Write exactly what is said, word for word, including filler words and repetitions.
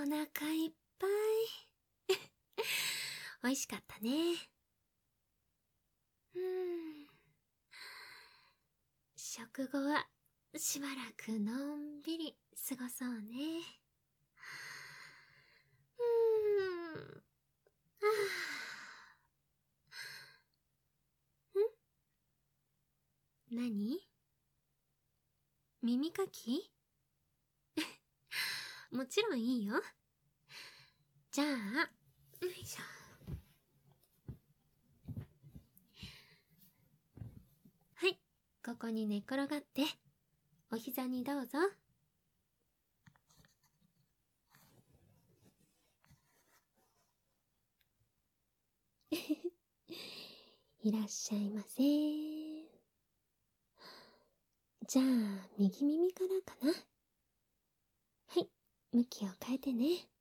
腹いっぱい。美味しかったね。うーん。食後はしばらくのんびり過ごそうね。うーん。はぁ。ん？何？耳かき？もちろんいいよ。じゃあ、よいしょ。はい、ここに寝っ転がって、お膝にどうぞ。いらっしゃいませ。じゃあ、右耳からかな。はい、向きを変えてね。